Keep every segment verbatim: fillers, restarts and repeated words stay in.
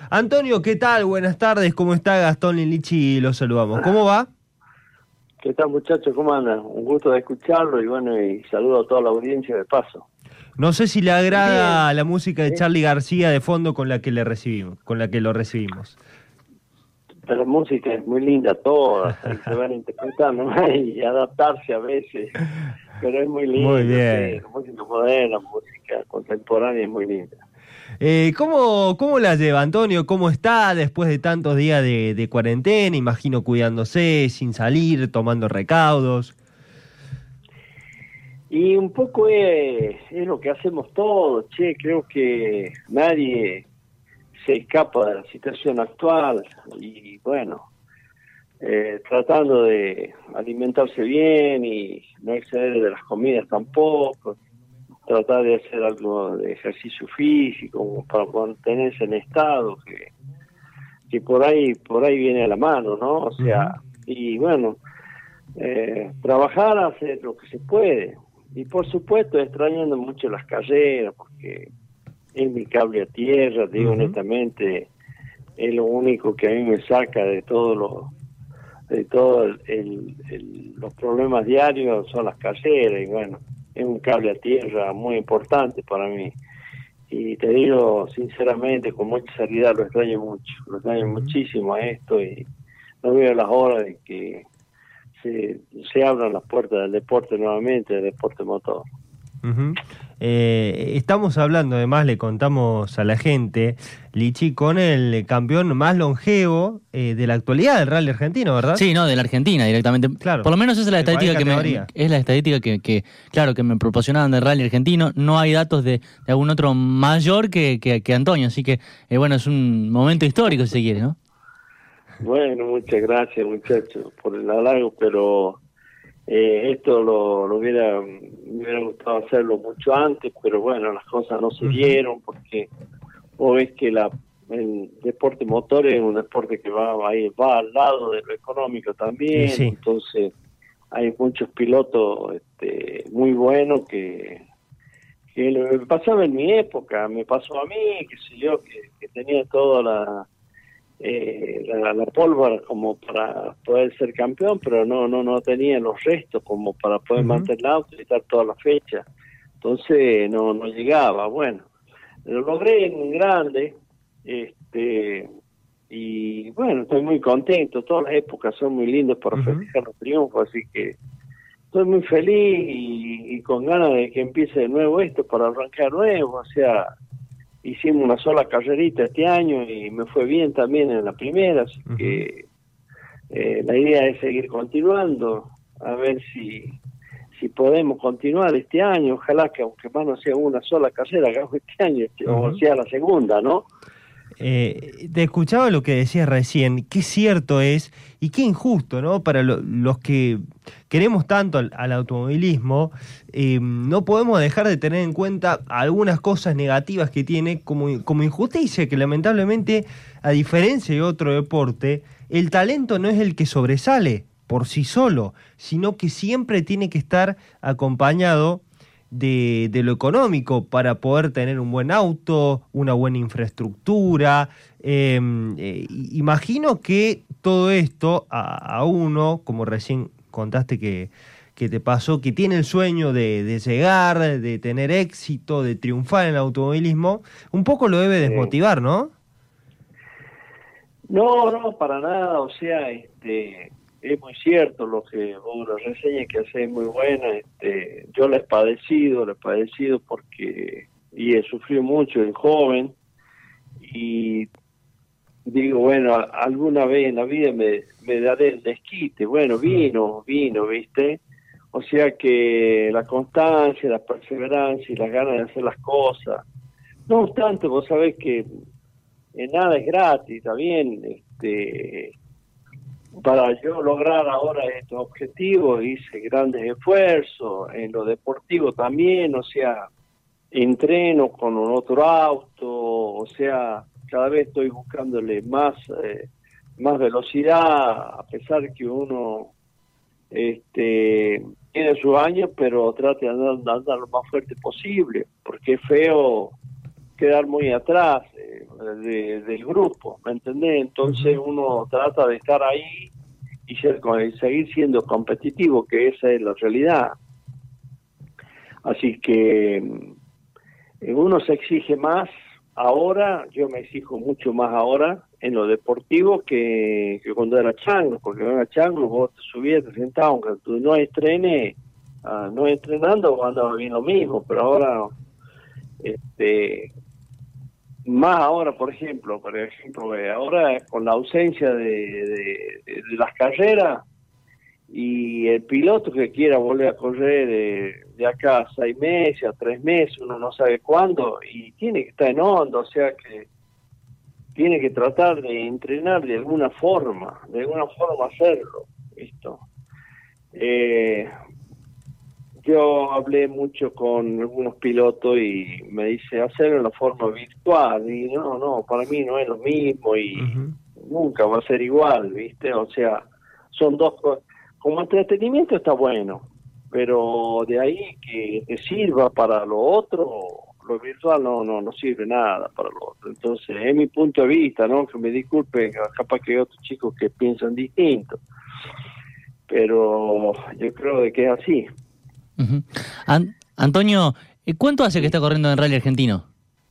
Antonio, ¿qué tal? Buenas tardes, ¿cómo está? Gastón y Lichi los saludamos. ¿Cómo va? ¿Qué tal, muchachos? ¿Cómo andan? Un gusto de escucharlo y bueno, y saludo a toda la audiencia de paso. No sé si le Bien, agrada la música de ¿eh? Charly García de fondo con la que le recibimos, con la que lo recibimos. Pero la música es muy linda, todas, ahí se van interpretando y adaptarse a veces, pero es muy Muy lindo, sí, bien. la música moderna, la música contemporánea es muy linda. Eh, ¿cómo, cómo la lleva, Antonio? ¿Cómo está después de tantos días de, de cuarentena? Imagino cuidándose, sin salir, tomando recaudos. Y un poco es, es lo que hacemos todos, che, creo que nadie se escapa de la situación actual y bueno, eh, tratando de alimentarse bien y no exceder de las comidas tampoco, tratar de hacer algo de ejercicio físico para mantenerse en estado, que, que por ahí por ahí viene a la mano, ¿no? O Ujú. sea, y bueno, eh, trabajar, hacer lo que se puede. Y por supuesto extrañando mucho las carreras, porque es mi cable a tierra, te digo Ujú. honestamente, es lo único que a mí me saca de todos los de todos el, el, los problemas diarios son las carreras y bueno, es un cable a tierra muy importante para mí. Y te digo sinceramente, con mucha seriedad, lo extraño mucho, lo extraño Ujú. muchísimo a esto y no veo las horas de que se, se abran las puertas del deporte nuevamente, del deporte motor. Ujú. Eh, estamos hablando, además le contamos a la gente, Lichi, con el campeón más longevo eh, de la actualidad del rally argentino, ¿verdad? Sí, no, de la Argentina directamente. Claro, Por lo menos esa es la de cualquier estadística que me, categoría. es la estadística que, que, claro, que me proporcionaban del rally argentino. No hay datos de, de algún otro mayor que, que, que Antonio, así que eh, bueno, es un momento histórico si se quiere, ¿no? Bueno, muchas gracias muchachos por el halago, pero eh, esto lo, lo hubiera, me hubiera gustado hacerlo mucho antes, pero bueno, las cosas no se Ujú. dieron porque vos ves que la, el deporte motor es un deporte que va, va, ahí, va al lado de lo económico Y también, sí. entonces hay muchos pilotos este, muy buenos que, que lo- pasaba en mi época, me pasó a mí, que sé yo, que, que tenía toda la eh, la, la pólvora como para poder ser campeón, pero no no no tenía los restos como para poder Ujú. mantener el auto y estar toda la fecha. Entonces no no llegaba. Bueno, lo logré en grande, este y bueno, estoy muy contento. Todas las épocas son muy lindas para Ujú. festejar los triunfos, así que estoy muy feliz y, y con ganas de que empiece de nuevo esto para arrancar nuevo. O sea, hicimos una sola carrerita este año y me fue bien también en la primera, así Ujú. que eh, la idea es seguir continuando, a ver si si podemos continuar este año, ojalá que aunque más no sea una sola carrera, hagamos este año, este, o Ujú. sea la segunda, ¿no? Eh, te escuchaba lo que decías recién, qué cierto es y qué injusto, ¿no? Para lo- los que queremos tanto al, al automovilismo, eh, no podemos dejar de tener en cuenta algunas cosas negativas que tiene como, como injusticia, que lamentablemente, a diferencia de otro deporte, el talento no es el que sobresale por sí solo, sino que siempre tiene que estar acompañado de, de lo económico para poder tener un buen auto, una buena infraestructura. Eh, eh, imagino que todo esto a, a uno, como recién contaste que, que te pasó, que tiene el sueño de, de llegar, de tener éxito, de triunfar en el automovilismo, un poco lo debe Eh, desmotivar, ¿no? no, no, para nada, o sea, este es muy cierto lo que vos la reseña que haces es muy buena, este, yo la he padecido, la he padecido porque y he sufrido mucho en joven y digo, bueno, a- alguna vez en la vida me, me daré el desquite. Bueno, Mm. vino, vino, ¿viste? O sea que la constancia, la perseverancia y las ganas de hacer las cosas. No obstante, vos sabés que eh, nada es gratis, está bien. Este, para yo lograr ahora estos objetivos hice grandes esfuerzos, en lo deportivo también, o sea, entreno con un otro auto, o sea, cada vez estoy buscándole más eh, más velocidad, a pesar que uno este tiene sus años, pero trate de andar, de andar lo más fuerte posible, porque es feo quedar muy atrás. Eh, de, del grupo, ¿me entendés? Entonces uno trata de estar ahí y ser, seguir siendo competitivo, que esa es la realidad. Así que uno se exige más ahora, yo me exijo mucho más ahora en lo deportivo que, que cuando era chango, porque cuando era chango vos te subías, te sentabas, aunque tú no estrenes, uh, no entrenando, vos andabas bien lo mismo, pero ahora, este, más ahora, por ejemplo, por ejemplo, ahora con la ausencia de, de, de, de las carreras, y el piloto que quiera volver a correr de, de acá a seis meses, a tres meses, uno no sabe cuándo, y tiene que estar en onda, o sea que tiene que tratar de entrenar de alguna forma, de alguna forma hacerlo, ¿listo? Eh, yo hablé mucho con algunos pilotos y me dice hacerlo en la forma virtual, y no, no, para mí no es lo mismo y uh-huh. nunca va a ser igual, ¿viste? O sea, son dos cosas. Como entretenimiento está bueno, pero de ahí que te sirva para lo otro, lo virtual no no no sirve nada para lo otro. Entonces, es mi punto de vista, ¿no? Que me disculpen, capaz que hay otros chicos que piensan distinto, pero yo creo de que es así. Uh-huh. An- Antonio, ¿cuánto hace que está corriendo en Rally Argentino?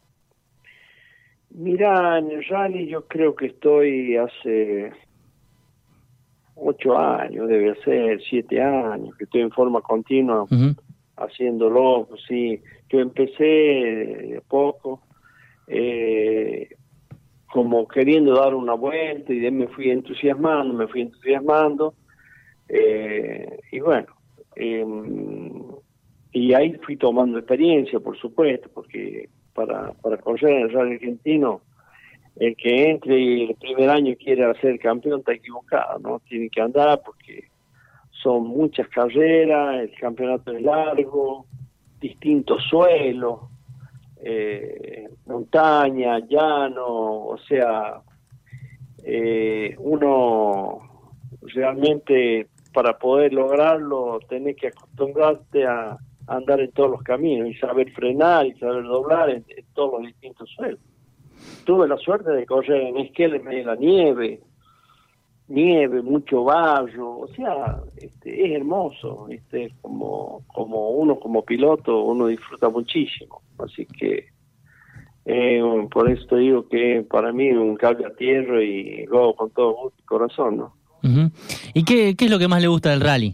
Mira, en el rally yo creo que estoy hace ocho años, debe ser, siete años, que estoy en forma continua uh-huh. haciéndolo, pues sí. Yo empecé de poco, eh, como queriendo dar una vuelta, y de me fui entusiasmando, me fui entusiasmando, eh, y bueno, eh, y ahí fui tomando experiencia, por supuesto, porque para, para correr en el rally argentino, el que entre y el primer año quiere ser campeón está equivocado, ¿no? Tiene que andar porque son muchas carreras, el campeonato es largo, distintos suelos, eh, montaña, llano, o sea, eh, uno realmente para poder lograrlo tenés que acostumbrarte a, a andar en todos los caminos y saber frenar y saber doblar en, en todos los distintos suelos. Tuve la suerte de correr en Esquel en medio de la nieve, nieve, mucho barro, o sea, este, es hermoso, este, como, como uno como piloto, uno disfruta muchísimo, así que eh, por eso te digo que para mí un cable a tierra y lo hago con todo gusto y corazón, ¿no? Uh-huh. ¿Y qué, qué es lo que más le gusta del rally?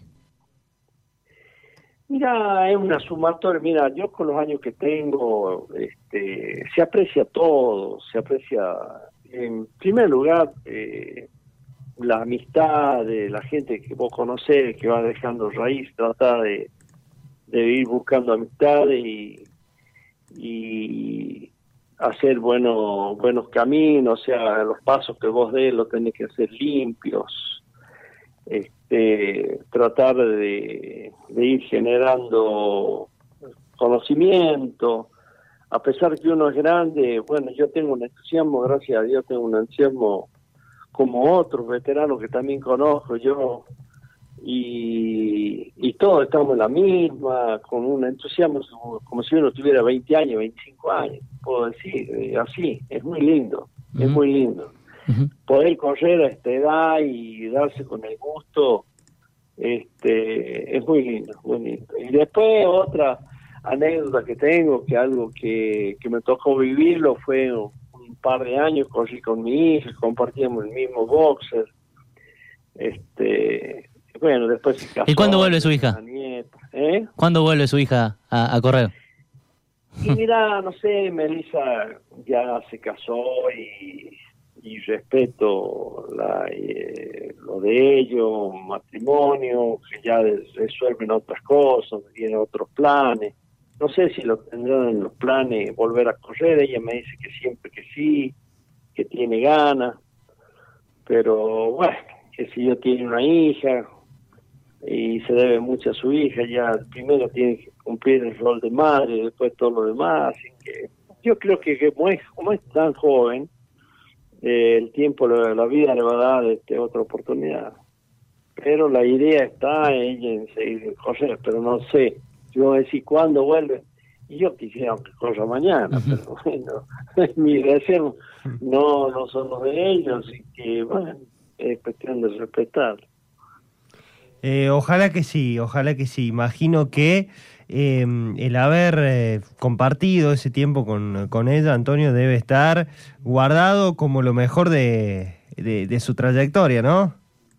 Mira, es una sumatoria. Mira, yo con los años que tengo, este, se aprecia todo, se aprecia, en primer lugar, eh, la amistad de la gente que vos conocés, que va dejando raíz, tratar de, de ir buscando amistades y, y hacer buenos, buenos caminos, o sea, los pasos que vos des los tenés que hacer limpios. Este, tratar de, de ir generando conocimiento, a pesar que uno es grande, bueno, yo tengo un entusiasmo, gracias a Dios tengo un entusiasmo como otros veteranos que también conozco yo, y, y todos estamos en la misma, con un entusiasmo como, como si uno tuviera veinte años, veinticinco años, puedo decir, eh, así, es muy lindo, uh-huh. es muy lindo. Uh-huh. Poder correr a esta edad y darse con el gusto, este, es muy lindo, muy lindo. Y después otra anécdota que tengo, que algo que, que me tocó vivirlo, fue un, un par de años, corrí con mi hija, compartíamos el mismo boxer, este, bueno, después se casó. ¿Y cuándo vuelve su hija? Nieta, ¿eh? ¿Cuándo vuelve su hija a, a correr? Y mira, no sé, Melissa ya se casó y y respeto la, eh, lo de ellos, matrimonio, que ya resuelven otras cosas, tienen otros planes. No sé si lo tendrán en los planes volver a correr, ella me dice que siempre que sí, que tiene ganas, pero bueno, que si yo tiene una hija y se debe mucho a su hija, ya primero tiene que cumplir el rol de madre, después todo lo demás, así que yo creo que, que como, es, como es tan joven, Eh, el tiempo, la, la vida le va a dar este, otra oportunidad, pero la idea está ella en seguir correr, pero no sé, yo voy a decir cuándo vuelve, Y yo quisiera que corra mañana, pero bueno, mi deseo no, no son los de ellos, y que bueno, es cuestión de respetar. Eh, ojalá que sí, ojalá que sí. Imagino que eh, el haber eh, compartido ese tiempo con, con ella, Antonio, debe estar guardado como lo mejor de, de, de su trayectoria, ¿no?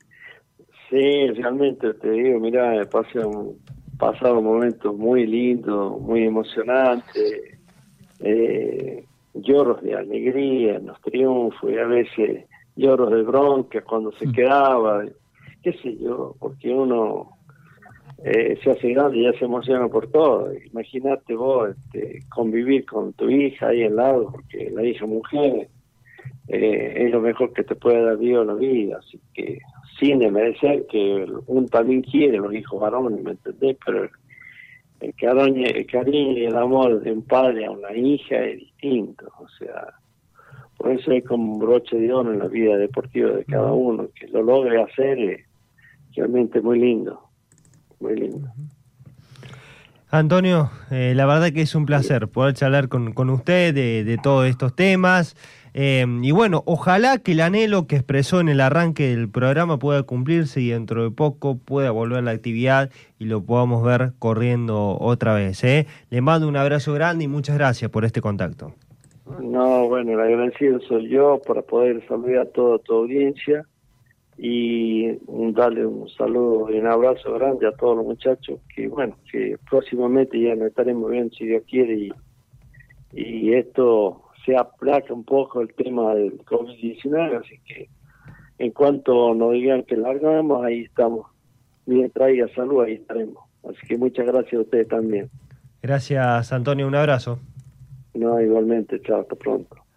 Sí, realmente te digo, mira, me pasé un, pasado momentos muy lindos, muy emocionantes, eh, lloros de alegría en los triunfos, y a veces lloros de bronca cuando se quedaba, qué sé yo, porque uno eh, se hace grande y ya se emociona por todo. Imagínate vos este, convivir con tu hija ahí al lado, porque la hija mujer eh, es lo mejor que te puede dar Dios en la vida, así que sin desmerecer que uno también quiere los hijos varones, ¿me entendés? Pero el cariño, el cariño y el amor de un padre a una hija es distinto, o sea, por eso es como un broche de oro en la vida deportiva de cada uno, que lo logre hacer es realmente muy lindo, muy lindo. Antonio, eh, la verdad que es un placer poder charlar con, con usted de, de todos estos temas. Eh, y bueno, ojalá que el anhelo que expresó en el arranque del programa pueda cumplirse y dentro de poco pueda volver a la actividad y lo podamos ver corriendo otra vez. ¿eh? Le mando un abrazo grande y muchas gracias por este contacto. No, bueno, el agradecido soy yo para poder saludar a toda tu audiencia y darle un saludo y un abrazo grande a todos los muchachos que, bueno, que próximamente ya nos estaremos viendo si Dios quiere y, y esto se aplaca un poco el tema del COVID diecinueve, así que en cuanto nos digan que largamos, ahí estamos. Bien, traiga salud, ahí estaremos. Así que muchas gracias a ustedes también. Gracias, Antonio, un abrazo. No, igualmente, chao, hasta pronto.